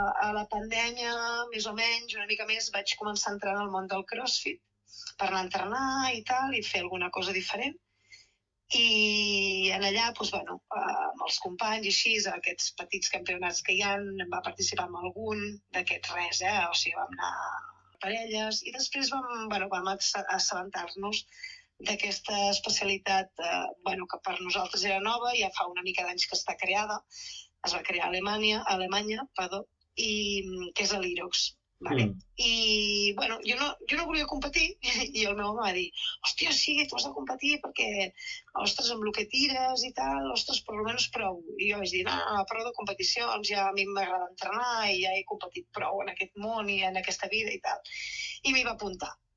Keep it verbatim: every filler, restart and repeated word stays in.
A la pandèmia, més o menys, una mica més, vaig començar a entrar en el món del CrossFit per anar a entrenar i tal, i fer alguna cosa diferent. I en allà, doncs, bueno, amb els companys i així, aquests petits campionats que hi ha, em va participar en algun d'aquests res, eh? O sigui, vam anar a parelles i després vam, bueno, vam assabentar-nos d'aquesta especialitat eh, bueno, que per nosaltres era nova, ja fa una mica d'anys que està creada, es va crear a Alemanya, a Alemanya perdó, i que és l'Irox. Vale? Mm. I, bueno, jo no, jo no volia competir i el meu home va dir, hòstia, sí, tu has de competir perquè, ostres, amb el que tires i tal, ostres, per almenys prou. I jo vaig dir, no, no, prou de competicions, ja a mi m'agrada entrenar i ja he competit prou en aquest món i en aquesta vida i tal. I m'hi va apuntar.